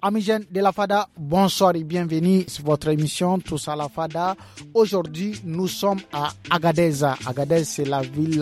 Amis jeunes de la FADA, bonsoir et bienvenue sur votre émission Tous à la FADA. Aujourd'hui, nous sommes à Agadez. Agadez, c'est la ville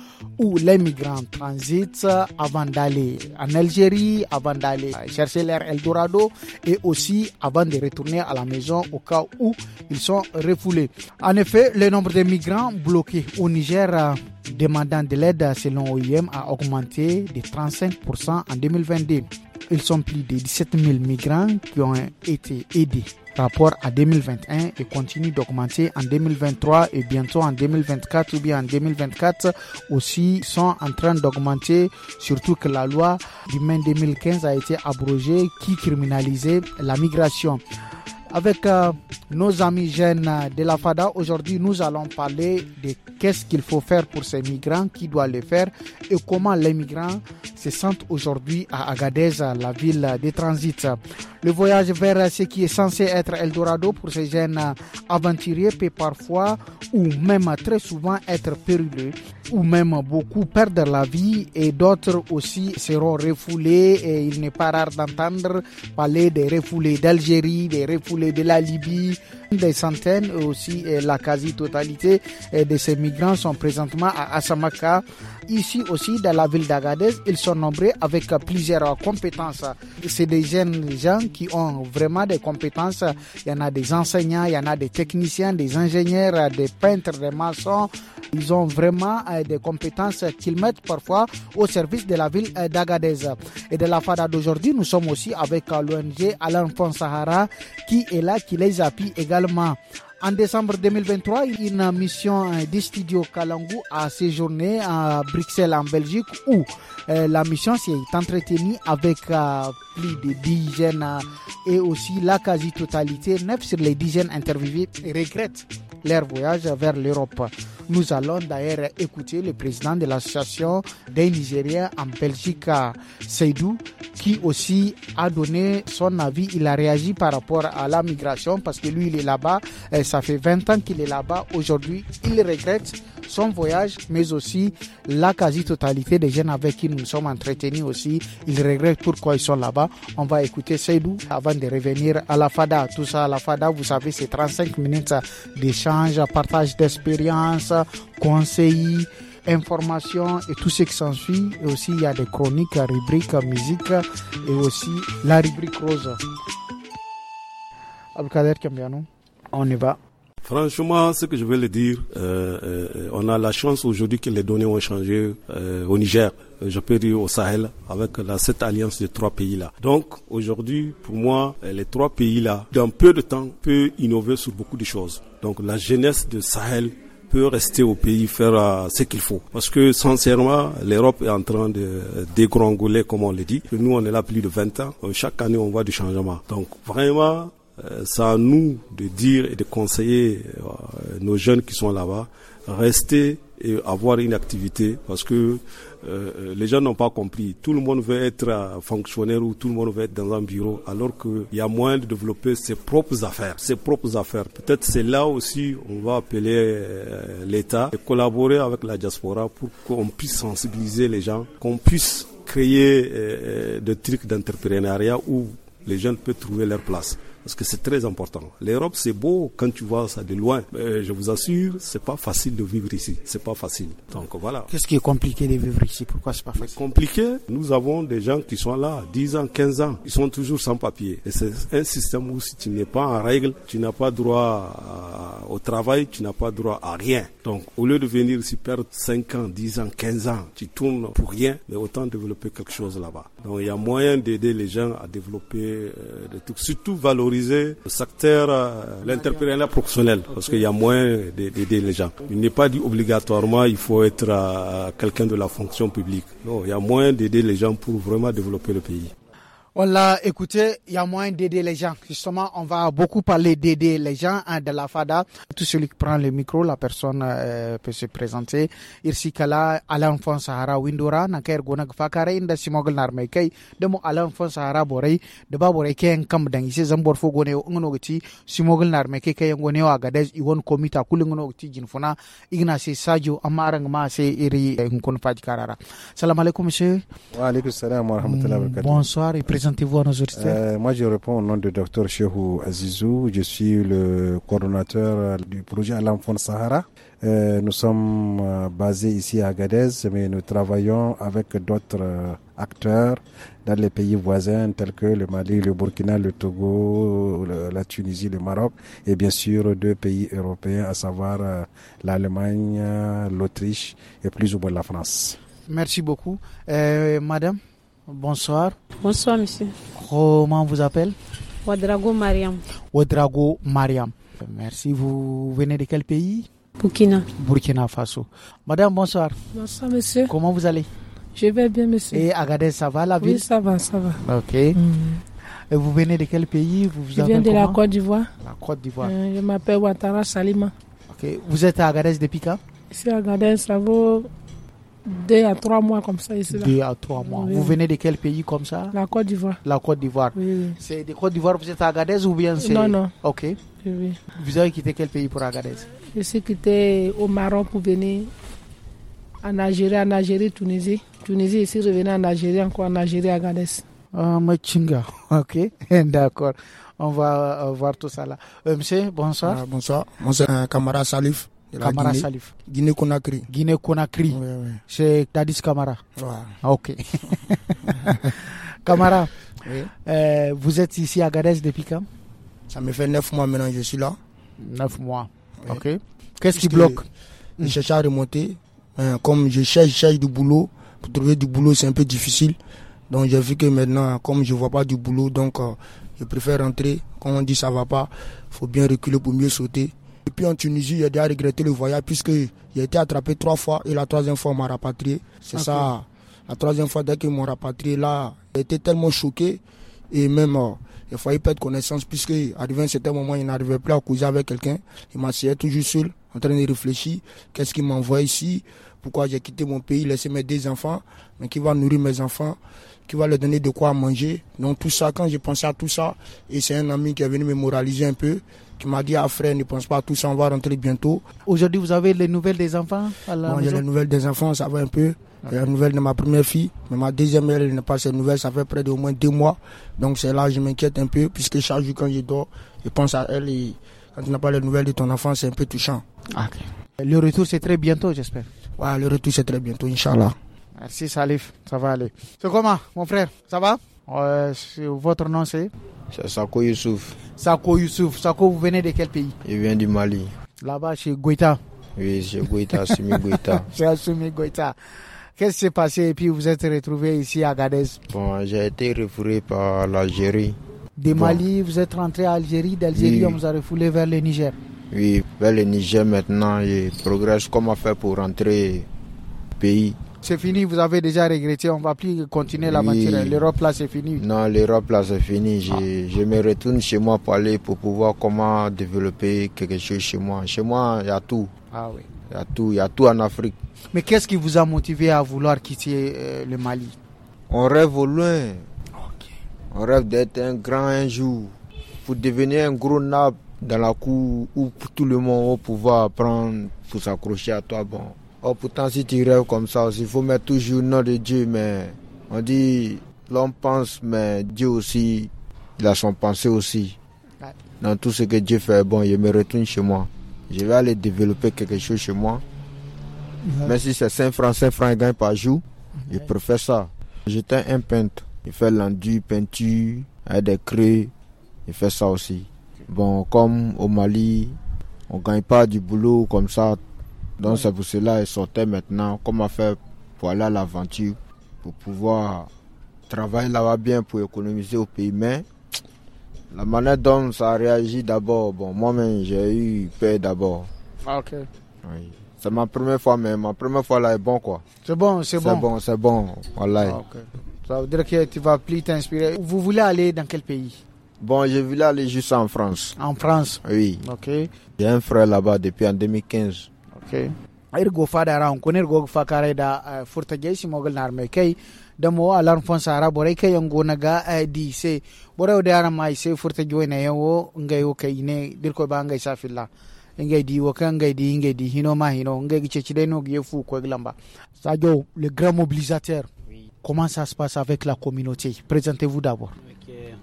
où les migrants transitent avant d'aller en Algérie, avant d'aller chercher leur Eldorado et aussi avant de retourner à la maison au cas où ils sont refoulés. En effet, le nombre de migrants bloqués au Niger demandant de l'aide selon l'OIM a augmenté de 35% en 2022. Ils sont plus de 17 000 migrants qui ont été aidés par rapport à 2021 et continuent d'augmenter en 2023 et bientôt en 2024 ou bien en 2024 aussi sont en train d'augmenter, surtout que la loi du mai 2015 a été abrogée qui criminalisait la migration. Avec nos amis jeunes de la FADA, aujourd'hui nous allons parler de qu'est-ce qu'il faut faire pour ces migrants, qui doit le faire et comment les migrants se sentent aujourd'hui à Agadez, la ville de transit. Le voyage vers ce qui est censé être Eldorado pour ces jeunes aventuriers peut parfois ou même très souvent être périlleux ou même beaucoup perdre la vie et d'autres aussi seront refoulés et il n'est pas rare d'entendre parler des refoulés d'Algérie, des refoulés de la Libye. Des centaines et aussi la quasi-totalité de ces migrants sont présentement à Assamaka. Ici aussi dans la ville d'Agadez, ils sont nombreux avec plusieurs compétences. C'est des jeunes gens qui ont vraiment des compétences. Il y en a des enseignants, il y en a des techniciens, des ingénieurs, des peintres, des maçons. Ils ont vraiment des compétences qu'ils mettent parfois au service de la ville d'Agadez. Et de la FADA d'aujourd'hui, nous sommes aussi avec l'ONG Alain Fon Sahara qui est là, qui les appuie également. En décembre 2023, une mission du studio Kalangu a séjourné à Bruxelles en Belgique où la mission s'est entretenue avec plus de 10 jeunes et aussi la quasi-totalité, 9 sur les 10 jeunes interviewés regrettent leur voyage vers l'Europe. Nous allons d'ailleurs écouter le président de l'association des Nigériens en Belgique, Seydou, qui aussi a donné son avis. Il a réagi par rapport à la migration parce que lui, il est là-bas. Ça fait 20 ans qu'il est là-bas. Aujourd'hui, il regrette son voyage, mais aussi la quasi-totalité des jeunes avec qui nous nous sommes entretenus aussi. Ils regrettent pourquoi ils sont là-bas. On va écouter Seydou avant de revenir à la FADA. Tout ça à la FADA, vous savez, c'est 35 minutes d'échange, partage d'expérience, conseils, informations et tout ce qui s'ensuit. Et aussi, il y a des chroniques, rubriques, musique et aussi la rubrique rose. Abdelkader Kambiano, on y va. Franchement, ce que je veux le dire, on a la chance aujourd'hui que les données ont changé au Niger, je peux dire au Sahel, avec cette alliance de 3 pays-là. Donc, aujourd'hui, pour moi, les 3 pays-là, dans peu de temps, peuvent innover sur beaucoup de choses. Donc, la jeunesse de Sahel peut rester au pays, faire ce qu'il faut. Parce que, sincèrement, l'Europe est en train de dégringoler, comme on le dit. Nous, on est là plus de 20 ans. Chaque année, on voit du changement. Donc, vraiment, c'est à nous de dire et de conseiller nos jeunes qui sont là-bas, rester et avoir une activité parce que les gens n'ont pas compris. Tout le monde veut être fonctionnaire ou tout le monde veut être dans un bureau alors qu'il y a moyen de développer ses propres affaires. Peut-être c'est là aussi on va appeler l'État et collaborer avec la diaspora pour qu'on puisse sensibiliser les gens, qu'on puisse créer des trucs d'entrepreneuriat où les jeunes peuvent trouver leur place. Parce que c'est très important. L'Europe, c'est beau quand tu vois ça de loin. Mais je vous assure, c'est pas facile de vivre ici. C'est pas facile. Donc voilà. Qu'est-ce qui est compliqué de vivre ici? Pourquoi c'est pas facile? Compliqué. Nous avons des gens qui sont là, 10 ans, 15 ans. Ils sont toujours sans papier. Et c'est un système où si tu n'es pas en règle, tu n'as pas droit au travail, tu n'as pas droit à rien. Donc, au lieu de venir ici perdre 5 ans, 10 ans, 15 ans, tu tournes pour rien, mais autant développer quelque chose là-bas. Donc, il y a moyen d'aider les gens à développer des trucs. Surtout valoriser le secteur, l'entrepreneuriat professionnel, parce qu'il y a moyen d'aider les gens. Il n'est pas dit obligatoirement il faut être quelqu'un de la fonction publique. Non, il y a moyen d'aider les gens pour vraiment développer le pays. On l'a écouté, il y a moyen d'aider les gens. Justement, on va beaucoup parler d'aider les gens de la FADA. Tout celui qui prend le micro, la personne peut se présenter. Irsi kala Alain Fon Sahara Windora, Naker Gonag Fakare, Inda Simogel Narmekei, Demo Alain Fon Sahara Borei, de Babore Ken Kamdang, Ise Zambor Fogoneo, Unogoti, Simogel Narmeke, Kayangoneo Agadez, Iwon Komita, Kulingonoti, Jinfona, Ignace Sadio, Amarang Mase, Iri, Nkon Fadkarara. Salam alaikum, monsieur. Wa alaikum salam wa rahmatullahi wa barakatuh. Bonsoir et Présentez-vous à nos auditeurs. Moi, je réponds au nom de Dr Cheikhou Azizou. Je suis le coordonnateur du projet à l'enfant Sahara. Nous sommes basés ici à Agadez, mais nous travaillons avec d'autres acteurs dans les pays voisins tels que le Mali, le Burkina, le Togo, la Tunisie, le Maroc et bien sûr 2 pays européens, à savoir l'Allemagne, l'Autriche et plus ou moins la France. Merci beaucoup. Madame, bonsoir. Bonsoir, monsieur. Comment vous appelez? Ouedraogo Mariam. Ouedraogo Mariam. Merci. Vous venez de quel pays? Burkina. Burkina Faso. Madame, bonsoir. Bonsoir, monsieur. Comment vous allez? Je vais bien, monsieur. Et Agadez, ça va la ville? Oui, ça va, ça va. Ok. Et vous venez de quel pays? Je viens de la Côte d'Ivoire. La Côte d'Ivoire. Je m'appelle Ouattara Salima. Ok. Vous êtes à Agadez depuis quand? Ici à Agadez, ça vaut 2 à 3 mois comme ça ici. 2 à 3 mois. Oui. Vous venez de quel pays comme ça? La Côte d'Ivoire. La Côte d'Ivoire. Oui. C'est de Côte d'Ivoire, vous êtes à Agadez ou bien c'est... Non. Ok. Oui. Vous avez quitté quel pays pour Agadez? Je suis quitté au Maroc pour venir en Algérie, Tunisie. Tunisie, ici, revenu en Algérie, encore en Algérie, Agadez. Machinga. Ok. D'accord. On va voir tout ça là. Monsieur, bonsoir. Bonsoir. Moi, c'est Kamara Salif. Kamara Salif. Guinée-Conakry. Guinée-Conakry. Oui. C'est Tadis Kamara. Ouais. Ok. Kamara, oui. Vous êtes ici à Agadez depuis quand? Ça me fait 9 mois maintenant que je suis là. 9 mois. Oui. Ok. Qu'est-ce qui bloque? Je cherche à remonter. Comme je cherche du boulot. Pour trouver du boulot, c'est un peu difficile. Donc j'ai vu que maintenant, comme je ne vois pas du boulot, donc je préfère rentrer. Quand on dit ça ne va pas, il faut bien reculer pour mieux sauter. Et puis en Tunisie, j'ai déjà regretté le voyage puisque j'ai été attrapé 3 fois et la 3e fois on m'a rapatrié. C'est okay. Ça, la 3e fois dès qu'ils m'ont rapatrié, là, j'ai été tellement choqué et même il fallait perdre connaissance puisque arrivé à un certain moment, il n'arrivait plus à causer avec quelqu'un. Il m'asseyait toujours seul, en train de réfléchir. Qu'est-ce qui m'envoie ici? Pourquoi j'ai quitté mon pays, laissé mes 2 enfants, mais qui va nourrir mes enfants, qui va leur donner de quoi manger. Donc tout ça, quand j'ai pensé à tout ça, et c'est un ami qui est venu me moraliser un peu, qui m'a dit, frère, ne pense pas à tout ça, on va rentrer bientôt. Aujourd'hui, vous avez les nouvelles des enfants à la maison? J'ai les nouvelles des enfants, ça va un peu. J'ai les nouvelles de ma première fille, mais ma deuxième, elle n'a pas ces nouvelles, ça fait près d'au moins 2 mois. Donc c'est là que je m'inquiète un peu, puisque chaque jour quand je dors, je pense à elle et quand tu n'as pas les nouvelles de ton enfant, c'est un peu touchant. Okay. Le retour, c'est très bientôt, j'espère. Ouais, le retour, c'est très bientôt, Inch'Allah. Merci Salif, ça va aller. C'est comment, mon frère? Ça va? Votre nom, c'est? C'est Sako Youssouf. Sako Youssouf. Sako, vous venez de quel pays? Je viens du Mali. Là-bas, chez Goïta? Oui, chez Goïta, Assumi Goïta. Chez Assumi Goïta. Qu'est-ce qui s'est passé et puis vous êtes retrouvé ici à Agadez? Bon, j'ai été refoulé par l'Algérie. De Mali, vous êtes rentré à Algérie. D'Algérie, oui. On vous a refoulé vers le Niger. Oui, vers le Niger maintenant. Je progresse. Comment faire pour rentrer au pays? C'est fini, vous avez déjà regretté, on ne va plus continuer l'aventure. L'Europe là, c'est fini. Non, l'Europe là, c'est fini. Je me retourne chez moi pour pouvoir comment développer quelque chose chez moi. Chez moi, il y a tout. Ah oui. Il y a tout en Afrique. Mais qu'est-ce qui vous a motivé à vouloir quitter le Mali? On rêve au loin. Okay. On rêve d'être un grand un jour. Pour devenir un gros nappe dans la cour où tout le monde va pouvoir apprendre pour s'accrocher à toi. Bon. Oh, pourtant, si tu rêves comme ça aussi, il faut mettre toujours le nom de Dieu. Mais on dit, l'homme pense, mais Dieu aussi, il a son pensée aussi. Ouais. Dans tout ce que Dieu fait, bon, je me retourne chez moi. Je vais aller développer quelque chose chez moi. Ouais. Même si c'est 5 francs je gagne par jour, je préfère ça. J'étais un peintre. Il fait l'enduit, peinture, avec des craies. Il fait ça aussi. Bon, comme au Mali, on ne gagne pas du boulot comme ça. Donc c'est pour cela qu'il sortait maintenant. Comment faire pour aller à l'aventure, pour pouvoir travailler là-bas bien pour économiser au pays. Mais la manière dont ça a réagi d'abord, bon, moi-même j'ai eu peur d'abord. Ah, ok. Oui. C'est ma première fois, mais ma première fois là est bon quoi. C'est bon. C'est bon, voilà. Ah, okay. Ça veut dire que tu vas plus t'inspirer. Vous voulez aller dans quel pays? Bon, je voulais aller juste en France. En France? Oui. Ok. J'ai un frère là-bas depuis en 2015. Okay. Irgo fadara on konir go fakare da furta jeisi mogol nar me kai da mo alarm fon sara boray kai yango naga di se boray da ara mai se furta joina yawo ngai o kai ne dirko ba ngai safilla ngai di wo kan ngai di hino ma hino ngai gice ci no gi fu ko glamba Sadio le grand mobilisateur. Oui. Comment ça se passe avec la communauté? Présentez-vous d'abord.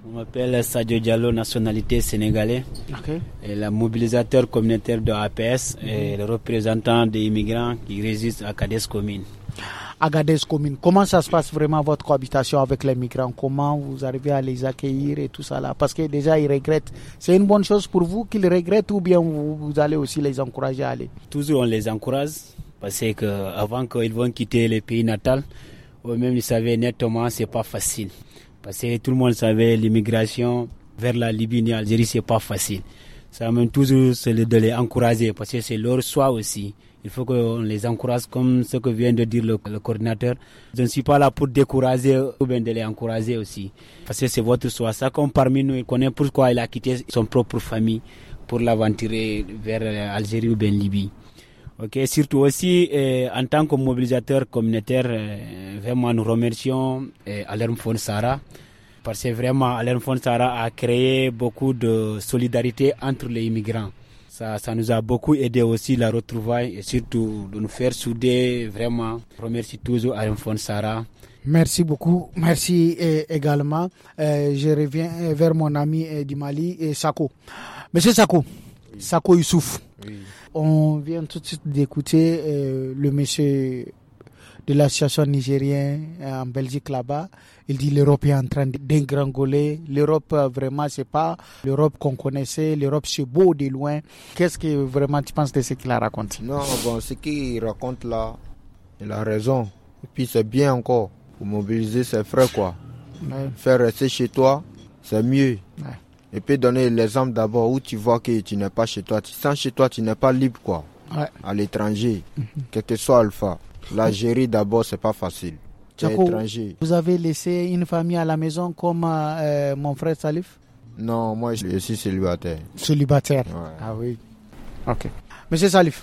Je m'appelle Sadio Diallo, nationalité sénégalaise. Okay. Et le mobilisateur communautaire de APS et le représentant des immigrants qui résident à Agadez commune. Agadez commune, comment ça se passe vraiment votre cohabitation avec les migrants? Comment vous arrivez à les accueillir et tout ça là? Parce que déjà ils regrettent. C'est une bonne chose pour vous qu'ils regrettent ou bien vous allez aussi les encourager à aller? Toujours on les encourage parce que avant qu'ils vont quitter le pays natal, eux-mêmes ils savaient nettement c'est pas facile. Parce que tout le monde savait l'immigration vers la Libye et l'Algérie c'est pas facile. Ça même toujours c'est de les encourager parce que c'est leur choix aussi. Il faut qu'on les encourage comme ce que vient de dire le coordinateur. Je ne suis pas là pour décourager ou bien de les encourager aussi. Parce que c'est votre choix. Ça comme parmi nous, il connaît pourquoi il a quitté son propre famille pour l'aventurer vers l'Algérie ou bien Libye. Ok, surtout aussi en tant que mobilisateur communautaire, vraiment nous remercions Alerm Fon Sahara parce que vraiment Alerm Fon Sahara a créé beaucoup de solidarité entre les immigrants. Ça nous a beaucoup aidé aussi la retrouvaille et surtout de nous faire souder. Vraiment, je remercie toujours Alerm Fon Sahara. Merci beaucoup. Merci également. Je reviens vers mon ami du Mali, Sako. Monsieur Sako, oui. Sako Youssouf. Oui. On vient tout de suite d'écouter le monsieur de l'association nigérienne en Belgique là-bas. Il dit l'Europe est en train d'engrangoler. L'Europe vraiment c'est pas l'Europe qu'on connaissait. L'Europe c'est beau de loin. Qu'est-ce que vraiment tu penses de ce qu'il a raconté? Non, bon, ce qu'il raconte là, il a raison. Et puis c'est bien encore pour mobiliser ses frères quoi. Ouais. Faire rester chez toi, c'est mieux. Ouais. Et puis donner l'exemple d'abord où tu vois que tu n'es pas chez toi. Sans chez toi, tu n'es pas libre quoi. Ouais. À l'étranger, quel que soit Alpha. L'Algérie d'abord, c'est pas facile. Tchako, vous avez laissé une famille à la maison comme mon frère Salif? Non, moi je suis célibataire. Célibataire? Ouais. Ah oui. Ok. Monsieur Salif,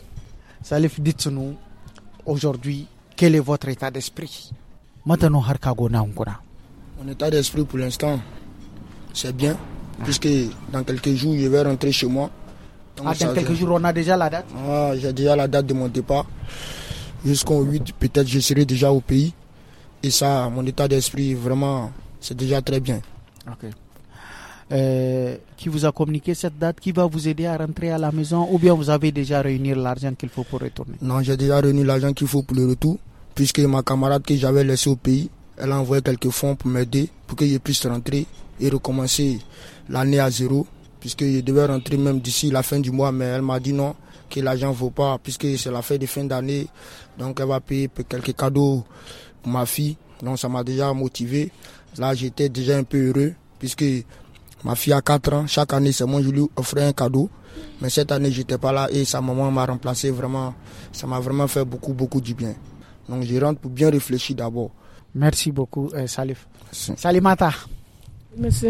dites-nous aujourd'hui, quel est votre état d'esprit? Maintenant, Mon état d'esprit pour l'instant, c'est bien. Puisque dans quelques jours, je vais rentrer chez moi. Dans quelques jours, on a déjà la date? J'ai déjà la date de mon départ. Jusqu'au 8, peut-être je serai déjà au pays. Et ça, mon état d'esprit, vraiment, c'est déjà très bien. Ok. Qui vous a communiqué cette date? Qui va vous aider à rentrer à la maison? Ou bien vous avez déjà réuni l'argent qu'il faut pour retourner? Non, j'ai déjà réuni l'argent qu'il faut pour le retour. Puisque ma camarade que j'avais laissée au pays, elle a envoyé quelques fonds pour m'aider, pour que je puisse rentrer et recommencer l'année à zéro. Puisque je devais rentrer même d'ici la fin du mois, mais elle m'a dit non, que l'argent ne vaut pas, puisque c'est la fête de fin d'année. Donc elle va payer quelques cadeaux pour ma fille. Donc ça m'a déjà motivé. Là j'étais déjà un peu heureux, puisque ma fille a 4 ans. Chaque année c'est moi je lui offrais un cadeau. Mais cette année j'étais pas là et sa maman m'a remplacé vraiment. Ça m'a vraiment fait beaucoup du bien. Donc je rentre pour bien réfléchir d'abord. Merci beaucoup Salif. Salimata. Merci.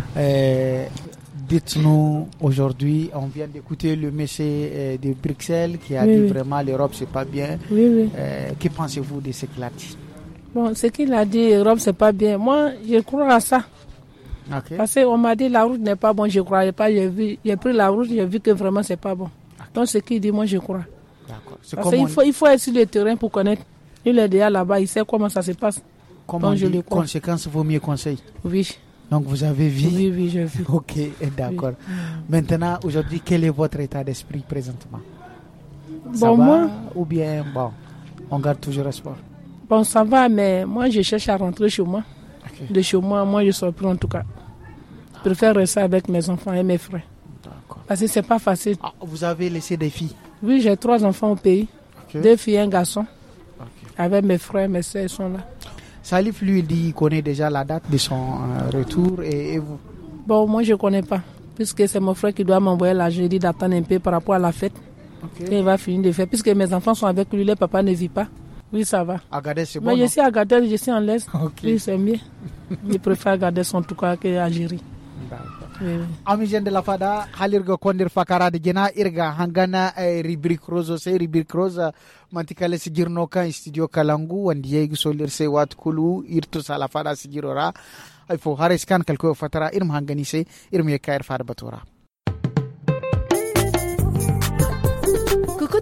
Dites-nous, aujourd'hui, on vient d'écouter le monsieur de Bruxelles qui a dit vraiment l'Europe c'est pas bien. Oui. Que pensez-vous de ce qu'il a dit? Bon, ce qu'il a dit, l'Europe c'est pas bien. Moi, je crois à ça. Okay. Parce qu'on m'a dit la route n'est pas bonne, je ne croyais pas. J'ai pris la route, j'ai vu que vraiment c'est pas bon. Okay. Donc ce qu'il dit, moi je crois. D'accord. Parce qu'il faut être sur le terrain pour connaître. Il est déjà là-bas, il sait comment ça se passe. Comment je le crois. Conséquence vaut mieux conseil. Oui. Donc vous avez vu? Oui, j'ai vu. Ok, d'accord. Oui. Maintenant, aujourd'hui, quel est votre état d'esprit présentement? Ça va, ou bien, on garde toujours espoir? Bon, ça va, mais moi, je cherche à rentrer chez moi. Okay. De chez moi, je ne sors plus en tout cas. Je préfère rester avec mes enfants et mes frères. D'accord. Parce que ce n'est pas facile. Ah, vous avez laissé des filles? Oui, j'ai 3 enfants au pays. Okay. 2 filles et un garçon. Okay. Avec mes frères, mes soeurs, ils sont là. Salif, lui, il dit qu'il connaît déjà la date de son retour et vous? Bon, moi, je ne connais pas. Puisque c'est mon frère qui doit m'envoyer là. Je lui dis d'attendre un peu par rapport à la fête. Okay. Et il va finir de faire. Puisque mes enfants sont avec lui, le papa ne vit pas. Oui, ça va. Agadez, c'est bon. Mais je suis à Agadez, je suis en l'aise. Okay. Oui, c'est mieux. Je préfère Agadez en tout cas qu'Algérie. Amis de la Fada, Halirga Kondir Fakara de Gena, Irga, Hangana, Rubrique Rose, Rubrique Rose, Mantikale Sigirnoka, Studio Kalangu, and Diego Solir Sewat Kulu, Irtus Alafada Sigirora, il faut Hariskan Kalko Fatara, Irm Hanganise, Irmia Kair Farbatora. Coucou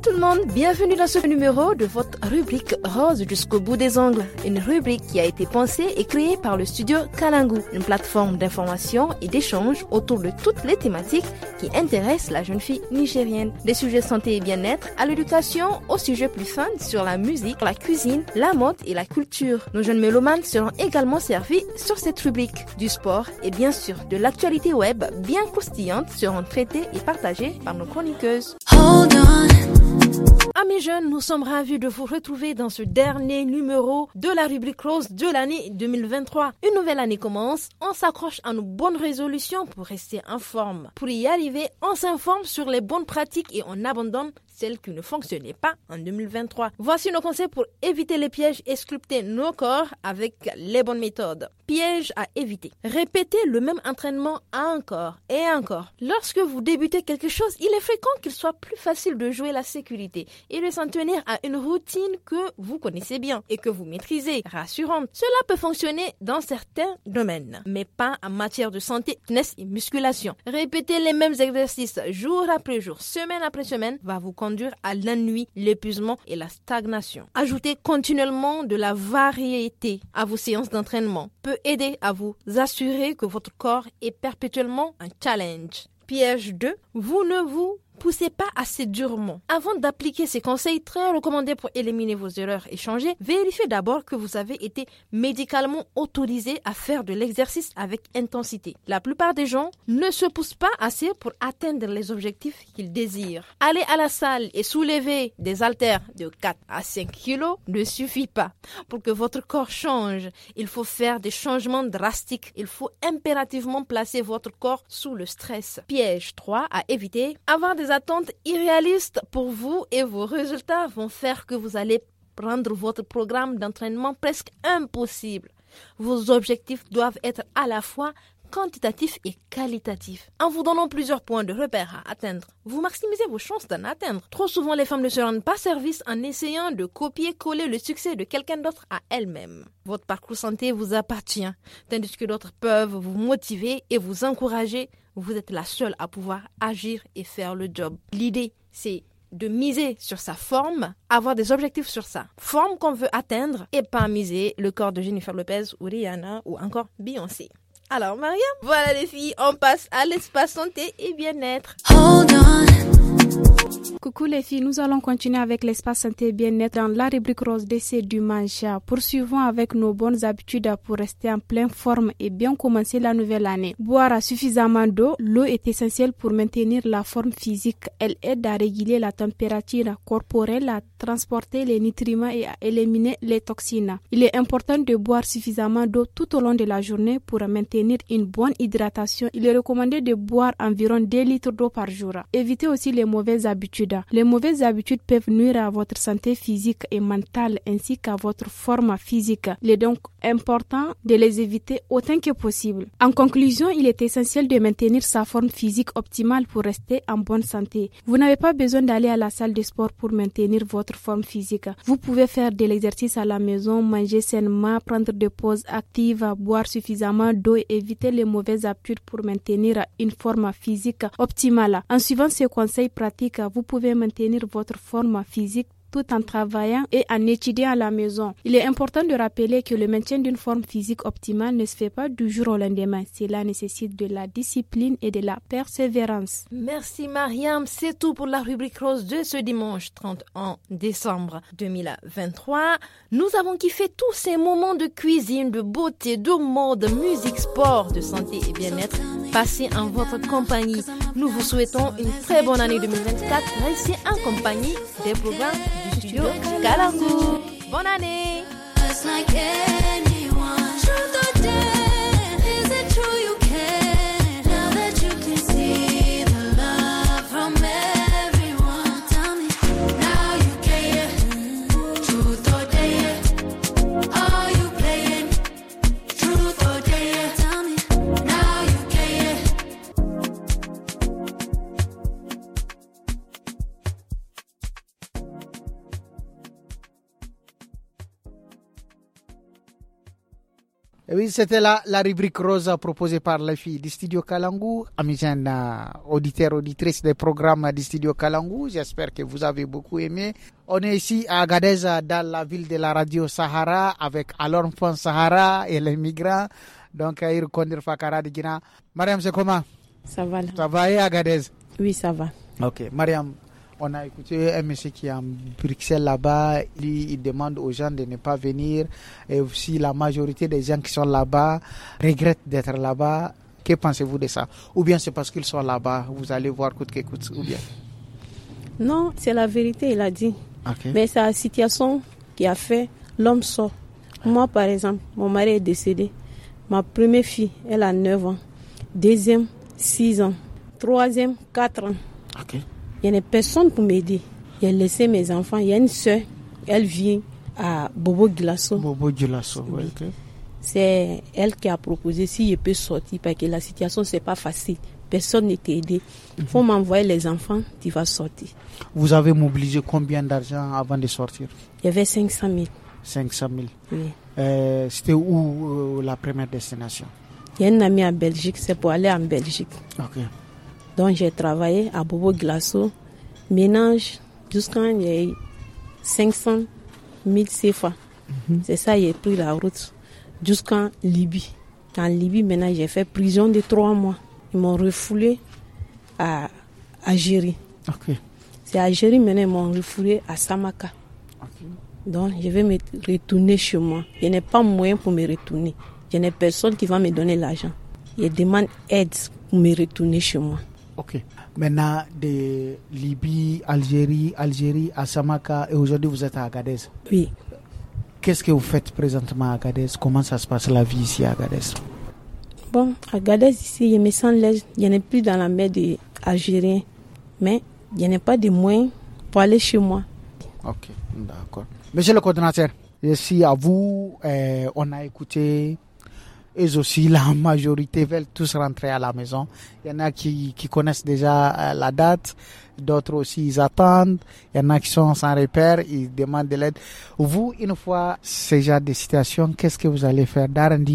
tout le monde, bienvenue dans ce numéro de votre rubrique Rose jusqu'au bout des ongles. Une rubrique qui a été pensée et créée par le studio Kalangu, une plateforme d'information et d'échange autour de toutes les thématiques qui intéressent la jeune fille nigérienne. Des sujets santé et bien-être à l'éducation, aux sujets plus fun sur la musique, la cuisine, la mode et la culture. Nos jeunes mélomanes seront également servis sur cette rubrique. Du sport et bien sûr de l'actualité web bien croustillante seront traitées et partagées par nos chroniqueuses. Amis jeunes, nous sommes ravis de vous retrouver dans ce dernier numéro de la rubrique rose de l'année 2023. Une nouvelle année commence, on s'accroche à nos bonnes résolutions pour rester en forme. Pour y arriver, on s'informe sur les bonnes pratiques et on abandonne celles qui ne fonctionnaient pas en 2023. Voici nos conseils pour éviter les pièges et sculpter nos corps avec les bonnes méthodes. Pièges à éviter. Répétez le même entraînement encore et encore. Lorsque vous débutez quelque chose, il est fréquent qu'il soit plus facile de jouer la sécurité et de s'en tenir à une routine que vous connaissez bien et que vous maîtrisez, rassurante. Cela peut fonctionner dans certains domaines, mais pas en matière de santé, fitness et musculation. Répéter les mêmes exercices jour après jour, semaine après semaine, va vous conduire à l'ennui, l'épuisement et la stagnation. Ajoutez continuellement de la variété à vos séances d'entraînement peut aider à vous assurer que votre corps est perpétuellement un challenge. Piège 2. Vous ne vous poussez pas assez durement. Avant d'appliquer ces conseils très recommandés pour éliminer vos erreurs et changer, vérifiez d'abord que vous avez été médicalement autorisé à faire de l'exercice avec intensité. La plupart des gens ne se poussent pas assez pour atteindre les objectifs qu'ils désirent. Aller à la salle et soulever des haltères de 4 à 5 kilos ne suffit pas. Pour que votre corps change, il faut faire des changements drastiques. Il faut impérativement placer votre corps sous le stress. Piège 3 à éviter. Avoir des attentes irréalistes pour vous et vos résultats vont faire que vous allez rendre votre programme d'entraînement presque impossible. Vos objectifs doivent être à la fois quantitatifs et qualitatifs. En vous donnant plusieurs points de repère à atteindre, vous maximisez vos chances d'en atteindre. Trop souvent, les femmes ne se rendent pas service en essayant de copier-coller le succès de quelqu'un d'autre à elles-mêmes. Votre parcours santé vous appartient, tandis que d'autres peuvent vous motiver et vous encourager. Vous êtes la seule à pouvoir agir et faire le job. L'idée, c'est de miser sur sa forme, avoir des objectifs sur sa forme qu'on veut atteindre et pas miser le corps de Jennifer Lopez ou Rihanna ou encore Beyoncé. Alors Mariam, voilà les filles, on passe à l'espace santé et bien-être. Coucou les filles, nous allons continuer avec l'espace santé et bien-être dans la rubrique rose d'essai du mancha. Poursuivons avec nos bonnes habitudes pour rester en pleine forme et bien commencer la nouvelle année. Boire suffisamment d'eau. L'eau est essentielle pour maintenir la forme physique. Elle aide à réguler la température corporelle, à transporter les nutriments et à éliminer les toxines. Il est important de boire suffisamment d'eau tout au long de la journée pour maintenir une bonne hydratation. Il est recommandé de boire environ 2 litres d'eau par jour. Évitez aussi les mauvaises habitudes. Les mauvaises habitudes peuvent nuire à votre santé physique et mentale ainsi qu'à votre forme physique. Il est donc important de les éviter autant que possible. En conclusion, il est essentiel de maintenir sa forme physique optimale pour rester en bonne santé. Vous n'avez pas besoin d'aller à la salle de sport pour maintenir votre forme physique. Vous pouvez faire de l'exercice à la maison, manger sainement, prendre des pauses actives, boire suffisamment d'eau et éviter les mauvaises habitudes pour maintenir une forme physique optimale. En suivant ces conseils pratiques, vous pouvez maintenir votre forme physique tout en travaillant et en étudiant à la maison. Il est important de rappeler que le maintien d'une forme physique optimale ne se fait pas du jour au lendemain. Cela nécessite de la discipline et de la persévérance. Merci Mariam, c'est tout pour la rubrique rose de ce dimanche 31 décembre 2023. Nous avons kiffé tous ces moments de cuisine, de beauté, de mode, musique, sport, de santé et bien-être passés en votre compagnie. Nous vous souhaitons une très bonne année 2024. Restez en compagnie des programmes du studio Kalangu. Bonne année! Oui, c'était la rubrique rose proposée par les filles du Studio Kalangu. Amis auditeurs, auditrices des programmes du Studio Kalangu, j'espère que vous avez beaucoup aimé. On est ici à Agadez, dans la ville de la radio Sahara, avec Alors Enfant Sahara et les migrants. Donc, il Kondir Fakara de Guinée. Mariam, c'est comment? Ça va là. Ça va, et Agadez? Oui, ça va. Ok, Mariam. On a écouté un monsieur qui est en Bruxelles là-bas, il demande aux gens de ne pas venir. Et aussi la majorité des gens qui sont là-bas regrettent d'être là-bas. Que pensez-vous de ça? Ou bien c'est parce qu'ils sont là-bas, vous allez voir coûte que coûte, ou bien? Non, c'est la vérité, il a dit. Okay. Mais c'est la situation qui a fait l'homme sort. Moi par exemple, mon mari est décédé. Ma première fille, elle a 9 ans. Deuxième, 6 ans. Troisième, 4 ans. Okay. Il n'y a personne pour m'aider. J'ai laissé mes enfants. Il y a une soeur, elle vient à Bobo Dioulasso. Bobo Dioulasso, oui. Okay. C'est elle qui a proposé si je peux sortir parce que la situation, c'est pas facile. Personne ne t'a aidé. Il faut m'envoyer les enfants, tu vas sortir. Vous avez mobilisé combien d'argent avant de sortir? Il y avait 500 000. 500 000. Oui. C'était où la première destination? Il y a une amie en Belgique, c'est pour aller en Belgique. Okay. Donc j'ai travaillé à Bobo Glasso, ménage, jusqu'à il y a eu 500 000 CFA. C'est ça, j'ai pris la route jusqu'en Libye. En Libye, maintenant, j'ai fait prison de 3 mois. Ils m'ont refoulé à Algérie. Okay. C'est à Algérie, maintenant, ils m'ont refoulé à Samaka. Okay. Donc, je vais me retourner chez moi. Je n'ai pas moyen pour me retourner. Je n'ai personne qui va me donner l'argent. Je demande aide pour me retourner chez moi. Ok. Maintenant, de Libye, Algérie à Samaka, et aujourd'hui vous êtes à Agadez. Oui. Qu'est-ce que vous faites présentement à Agadez? Comment ça se passe la vie ici à Agadez? Bon, à Agadez ici, je me sens l'aise. Je n'ai plus dans la mer des Algériens, mais je n'ai pas de moyens pour aller chez moi. Ok, d'accord. Monsieur le coordinateur, ici à vous, on a écouté. Et aussi, la majorité veulent tous rentrer à la maison. Il y en a qui connaissent déjà la date. D'autres aussi, ils attendent. Il y en a qui sont sans repère. Ils demandent de l'aide. Vous, une fois ce genre de situation, qu'est-ce que vous allez faire?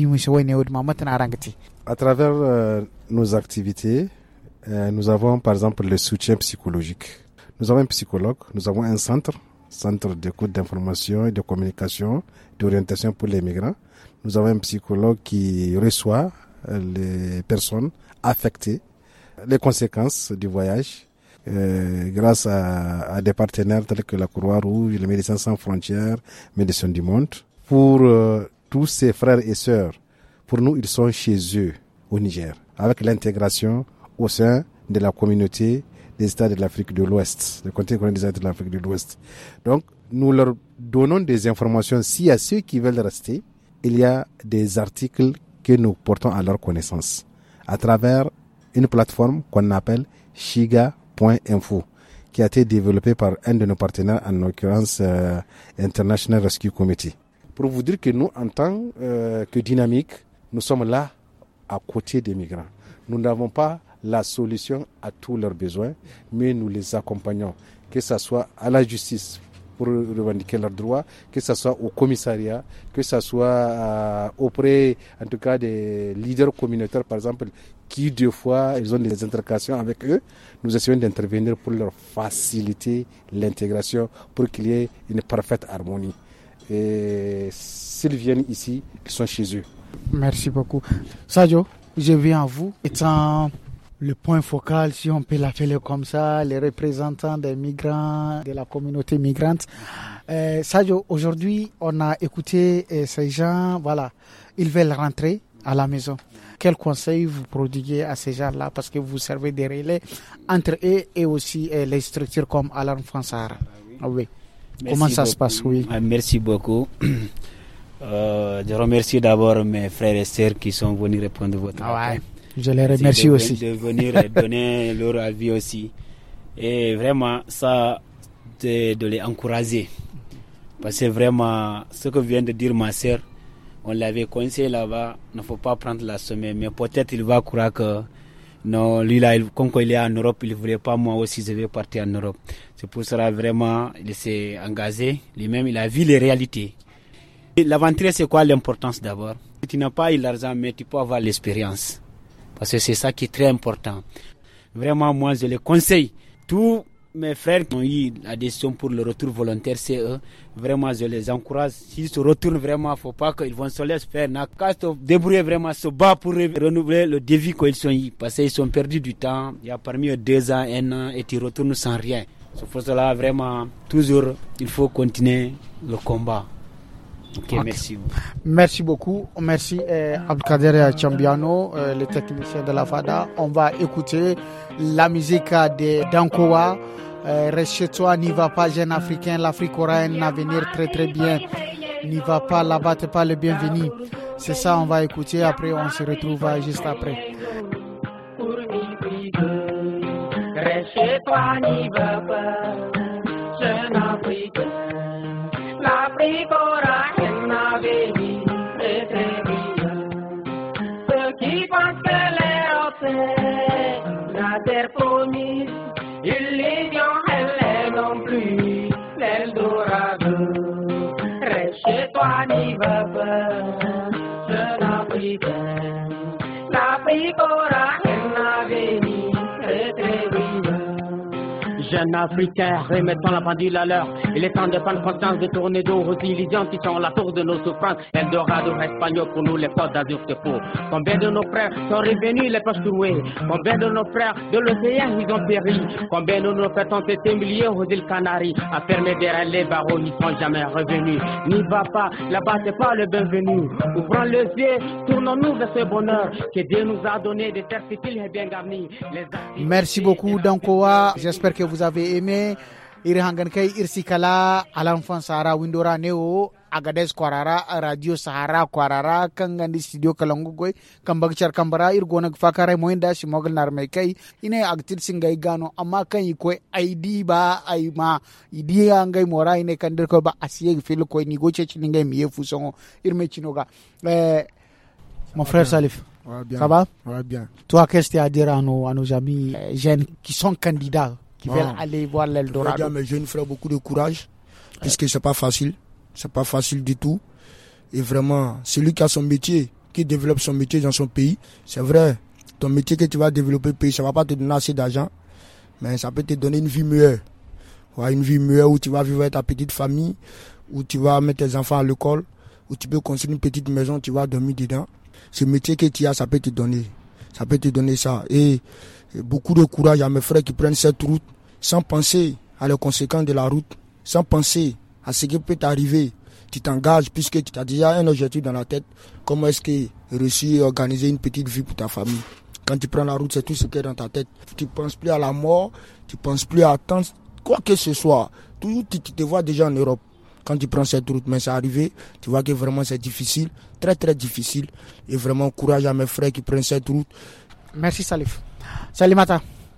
À travers nos activités, nous avons par exemple le soutien psychologique. Nous avons un psychologue, nous avons un centre d'écoute, d'information et de communication, d'orientation pour les migrants. Nous avons un psychologue qui reçoit les personnes affectées, les conséquences du voyage, grâce à des partenaires tels que la Croix-Rouge, les Médecins sans frontières, Médecins du Monde. Pour tous ces frères et sœurs, pour nous, ils sont chez eux au Niger, avec l'intégration au sein de la communauté des États de l'Afrique de l'Ouest, le comité des États de l'Afrique de l'Ouest. Donc, nous leur donnons des informations. S'il y a ceux qui veulent rester, il y a des articles que nous portons à leur connaissance à travers une plateforme qu'on appelle shiga.info qui a été développée par un de nos partenaires, en l'occurrence International Rescue Committee. Pour vous dire que nous, en tant que dynamique, nous sommes là à côté des migrants. Nous n'avons pas la solution à tous leurs besoins, mais nous les accompagnons, que ce soit à la justice pour revendiquer leurs droits, que ce soit au commissariat, que ce soit auprès, en tout cas, des leaders communautaires, par exemple, qui, deux fois, ils ont des interactions avec eux. Nous essayons d'intervenir pour leur faciliter l'intégration, pour qu'il y ait une parfaite harmonie. Et s'ils viennent ici, ils sont chez eux. Merci beaucoup. Sadio, je viens à vous. Étant le point focal, si on peut l'appeler comme ça, les représentants des migrants, de la communauté migrante. Sadio, aujourd'hui, on a écouté ces gens, voilà, ils veulent rentrer à la maison. Quel conseil vous prodiguez à ces gens-là, parce que vous servez des relais entre eux et aussi les structures comme Alarme France Sahara. Oui. Comment ça se passe? Oui. Merci beaucoup. Je remercie d'abord mes frères et sœurs qui sont venus répondre à votre appel. Je les remercie aussi. De venir donner leur avis aussi. Et vraiment, ça, de les encourager. Parce que vraiment, ce que vient de dire ma sœur, on l'avait conseillé là-bas, il ne faut pas prendre la semaine. Mais peut-être il va croire que non, lui là, comme il est en Europe, il ne voulait pas, moi aussi, je vais partir en Europe. C'est pour cela vraiment, il s'est engagé. Lui-même, il a vu les réalités. Et l'aventure, c'est quoi l'importance d'abord? Tu n'as pas eu l'argent, mais tu peux avoir l'expérience. Parce que c'est ça qui est très important. Vraiment, moi, je les conseille. Tous mes frères qui ont eu la décision pour le retour volontaire, c'est eux. Vraiment, je les encourage. S'ils se retournent vraiment, il ne faut pas qu'ils vont se laisser faire. N'a qu'à se débrouiller vraiment, se battre pour renouveler le défi qu'ils sont eu. Parce qu'ils sont perdus du temps. Il y a parmi eux 2 ans, 1 an, et ils retournent sans rien. C'est pour cela, vraiment, toujours, il faut continuer le combat. Okay. Merci. Merci beaucoup. Merci Abdelkader Chambiano, le technicien de la FADA. On va écouter la musique de Dankowa. Reste chez toi, n'y va pas, jeune africain. L'Afrique aura un avenir très très bien. N'y va pas là-bas, t'es pas le bienvenu. C'est ça, on va écouter. Après, on se retrouve juste après. Reste chez toi, n'y va pas, jeune africain. L'Afrique aura un avenir très très bien. Ceux qui pensent que l'Europe c'est la terre promise, ils l'ignorent, elle non plus, l'Eldorado. Reste chez toi, n'y va pas, jeune africain. L'Afrique aura un avenir très très bien. Jeunes Africains, remettons la pendule à l'heure. Il est temps de prendre conscience de tourner dos aux illusions qui sont la source de nos souffrances. Eldorado espagnol pour nous, les Côtes d'Azur c'est faux. Combien de nos frères sont revenus les poches trouées? Combien de nos frères de l'océan ils ont péri? Combien de nos frères ont été humiliés aux îles Canaries? À fermer derrière les barreaux, n'y sont jamais revenus. N'y va pas, là-bas c'est pas le bienvenu. Ouvrons les yeux, tournons-nous vers ce bonheur que Dieu nous a donné des terres fertiles et bien garnies. Merci beaucoup Dankowa, j'espère que vous avez aimé. Irhangankei Irsikala à l'enfant Sahara Windora Neo Agadez Kwarara Radio Sahara Kwarara Kangandi Studio Kalangugoy Kambagchar Kambara Irgona Fakare Moinda Shimogal Narmekai Ine Agtil Singai Gano Amma kan yikwe ID ba ayma idi ngai mora ine kandir ko ba asiye fil ko ni goche chiningai miye fusongo irme chinoga. Mon frère Salif, bien. Ça va? Ouais, bien. Toi, qu'est-ce que tu as à dire à nos amis jeunes qui sont candidats, qui veulent aller voir l'Eldorado? Je veux dire, mes jeunes frères, beaucoup de courage, puisque c'est pas facile. C'est pas facile du tout. Et vraiment, celui qui a son métier, qui développe son métier dans son pays, c'est vrai, ton métier que tu vas développer au pays, ça va pas te donner assez d'argent, mais ça peut te donner une vie meilleure. Ouais, une vie meilleure où tu vas vivre avec ta petite famille, où tu vas mettre tes enfants à l'école, où tu peux construire une petite maison, tu vas dormir dedans. Ce métier que tu as, ça peut te donner. Ça peut te donner ça. Et beaucoup de courage à mes frères qui prennent cette route sans penser à les conséquences de la route, sans penser à ce qui peut t'arriver. Tu t'engages puisque tu as déjà un objectif dans la tête. Comment est-ce que réussir à organiser une petite vie pour ta famille? Quand tu prends la route, c'est tout ce qui est dans ta tête. Tu ne penses plus à la mort, tu ne penses plus à attendre quoi que ce soit. Tu te vois déjà en Europe. Quand tu prends cette route, mais c'est arrivé, tu vois que vraiment c'est difficile, très très difficile. Et vraiment courage à mes frères qui prennent cette route. Merci Salif. Salimata.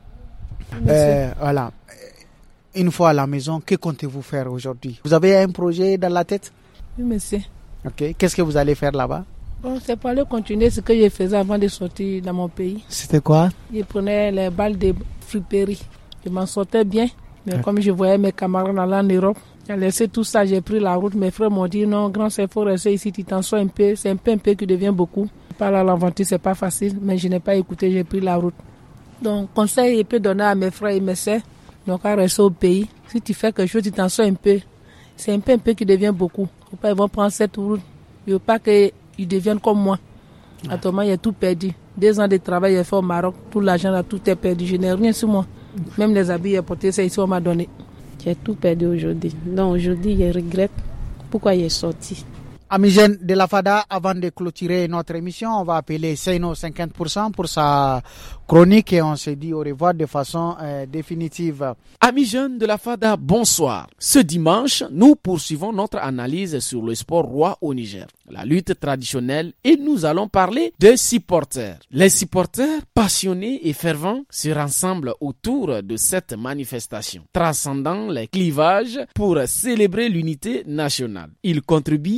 Voilà. Une fois à la maison, que comptez-vous faire aujourd'hui? Vous avez un projet dans la tête? Oui, monsieur. Ok. Qu'est-ce que vous allez faire là-bas? Bon, c'est pour aller continuer ce que je faisais avant de sortir dans mon pays. C'était quoi? Je prenais les balles de friperie. Je m'en sortais bien. Mais comme je voyais mes camarades aller en Europe, j'ai laissé tout ça, j'ai pris la route. Mes frères m'ont dit non, grand, c'est faut rester ici, tu t'en sors un peu. C'est un peu qui devient beaucoup. Par à l'aventure, c'est pas facile, mais je n'ai pas écouté, j'ai pris la route. Donc, conseil, je peux donner à mes frères et mes sœurs, donc à rester au pays. Si tu fais quelque chose, tu t'en sors un peu. C'est un peu qui devient beaucoup. Faut pas, ils vont prendre cette route. Il ne faut pas qu'ils deviennent comme moi. Actuellement, j'ai tout perdu. 2 ans de travail, j'ai fait au Maroc. Tout l'argent, là, tout est perdu. Je n'ai rien sur moi. Même les habits, j'ai porté ça ici, on m'a donné. J'ai tout perdu aujourd'hui. Donc aujourd'hui, je regrette pourquoi il est sorti. Amis jeunes de la FADA, avant de clôturer notre émission, on va appeler Seino 50% pour sa chronique et on se dit au revoir de façon définitive. Amis jeunes de la FADA, bonsoir. Ce dimanche, nous poursuivons notre analyse sur le sport roi au Niger, la lutte traditionnelle, et nous allons parler des supporters. Les supporters passionnés et fervents se rassemblent autour de cette manifestation, transcendant les clivages pour célébrer l'unité nationale. Ils contribuent à l'ambiance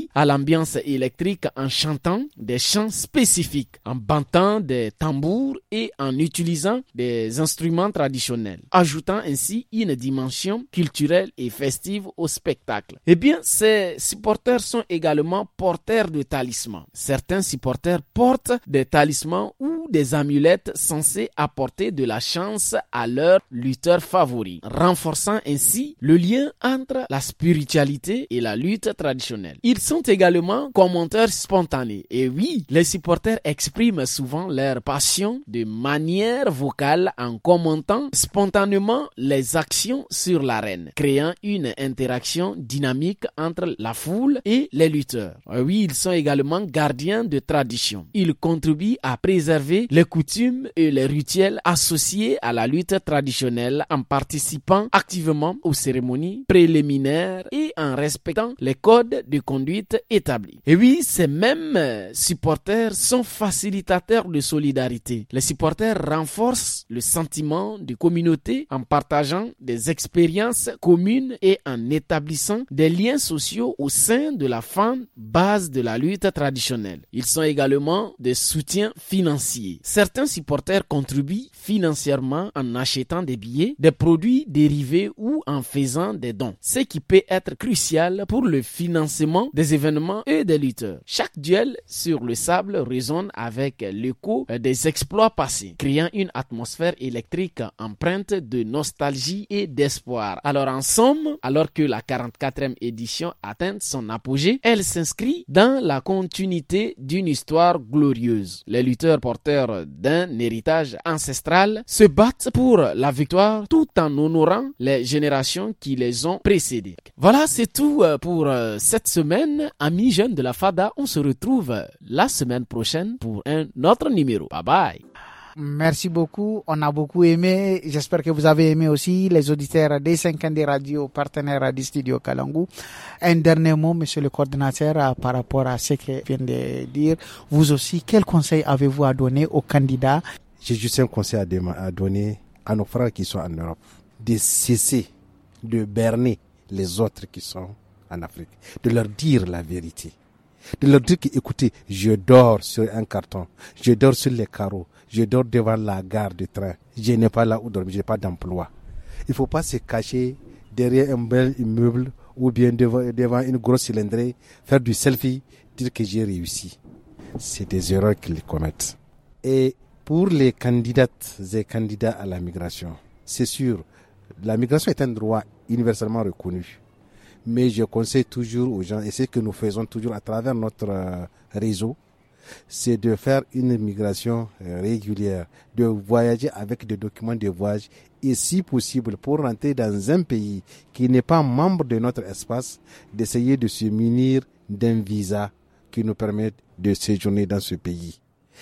l'ambiance électrique en chantant des chants spécifiques, en battant des tambours et en utilisant des instruments traditionnels, ajoutant ainsi une dimension culturelle et festive au spectacle. Eh bien, ces supporters sont également porteurs de talismans. Certains supporters portent des talismans ou des amulettes censées apporter de la chance à leur lutteur favori, renforçant ainsi le lien entre la spiritualité et la lutte traditionnelle. Ils sont également commenteurs spontanés. Et oui, les supporters expriment souvent leur passion de manière vocale en commentant spontanément les actions sur l'arène, créant une interaction dynamique entre la foule et les lutteurs. Oui, ils sont également gardiens de tradition. Ils contribuent à préserver les coutumes et les rituels associés à la lutte traditionnelle en participant activement aux cérémonies préliminaires et en respectant les codes de conduite établis. Et oui, ces mêmes supporters sont facilitateurs de solidarité. Les supporters renforcent le sentiment de communauté en partageant des expériences communes et en établissant des liens sociaux au sein de la fan base de la lutte traditionnelle. Ils sont également des soutiens financiers. Certains supporters contribuent financièrement en achetant des billets, des produits dérivés ou en faisant des dons, ce qui peut être crucial pour le financement des événements et des lutteurs. Chaque duel sur le sable résonne avec l'écho des exploits passés, créant une atmosphère électrique empreinte de nostalgie et d'espoir. Alors en somme, alors que la 44e édition atteint son apogée, elle s'inscrit dans la continuité d'une histoire glorieuse. Les lutteurs porteurs d'un héritage ancestral se battent pour la victoire tout en honorant les générations qui les ont précédées. Voilà, c'est tout pour cette semaine. Amis jeunes de la FADA, on se retrouve la semaine prochaine pour un autre numéro. Bye bye. Merci beaucoup, on a beaucoup aimé, j'espère que vous avez aimé aussi, les auditeurs des 50 des radios partenaires du studio Kalangu. Un dernier mot, monsieur le coordinateur, par rapport à ce que vient de dire. Vous aussi, quel conseil avez-vous à donner aux candidats? J'ai juste un conseil à donner à nos frères qui sont en Europe, de cesser de berner les autres qui sont en Afrique, de leur dire la vérité. De leur dire que, écoutez, je dors sur un carton, je dors sur les carreaux, je dors devant la gare de train, je n'ai pas là où dormir, je n'ai pas d'emploi. Il ne faut pas se cacher derrière un bel immeuble ou bien devant une grosse cylindrée, faire du selfie, dire que j'ai réussi. C'est des erreurs qu'ils commettent. Et pour les candidates et candidats à la migration, c'est sûr, la migration est un droit universellement reconnu. Mais je conseille toujours aux gens, et c'est ce que nous faisons toujours à travers notre réseau, c'est de faire une migration régulière, de voyager avec des documents de voyage et si possible pour rentrer dans un pays qui n'est pas membre de notre espace, d'essayer de se munir d'un visa qui nous permette de séjourner dans ce pays.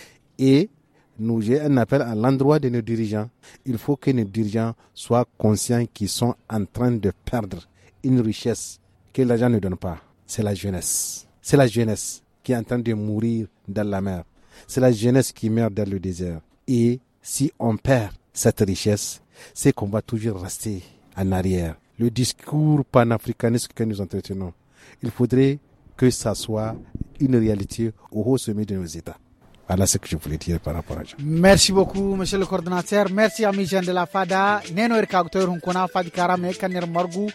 Et j'ai un appel à l'endroit de nos dirigeants. Il faut que nos dirigeants soient conscients qu'ils sont en train de perdre une richesse que l'argent ne donne pas. C'est la jeunesse. C'est la jeunesse qui est en train de mourir dans la mer. C'est la jeunesse qui meurt dans le désert. Et si on perd cette richesse, c'est qu'on va toujours rester en arrière. Le discours panafricaniste que nous entretenons, il faudrait que ça soit une réalité au haut sommet de nos États. Voilà ce que je voulais dire par rapport à ça. Merci beaucoup, monsieur le coordinateur. Merci, amis jeunes de la FADA. Neno Erkauteur, on connaît Fadi Karame, Kanir Margou,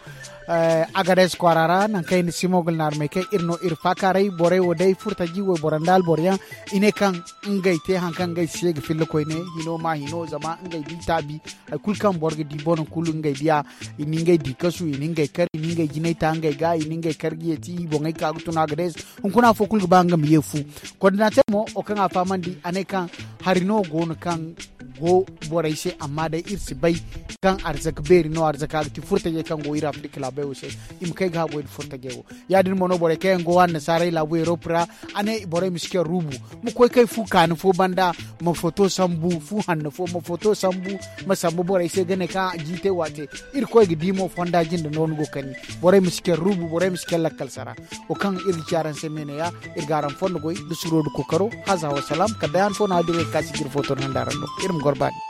Agades Kwarara, Nankain Simogl Narmeke, Irno Irfakaray, Bore Odei, Furtaji, Borandal, Borian, Inekan, Ngaite, Hankangay Sieg, Filokoine, Hinoma, Hino, Zama, Ngay Ditabi, Kulkan Borg di Bono Kulungay Dia, Iningay Dikasu, Iningay Kar, Iningay Jinetangay Guy, Iningay Kargieti, Bongay Kagutunagades, on connaît Fokul Bangam Yefu. Coordinateur Mo, Okanga Famandi, Anekan, Harino Gon Kan. Go boraise amma da irsi bai kan arzak beri no arzaka ti furta je kan go ira afrika la bayo se im kai ga go furta je go ya din mono bore kai go wan sarai la boy ropra ane bore miske rubu mu koy kai fu kan fo banda mo photo sambu fu han fo mo photo sambu ma sambu bore se gane ka jite wate ir koy gi dimo fonda jinde non go kani bore miske rubu bore miske lakkal sara o kan ir charan se mene ya ir garam fondo goy du surodu ko karo haza wa salam kadayan fo na dire kasi gir photo nan darando irum Gorban.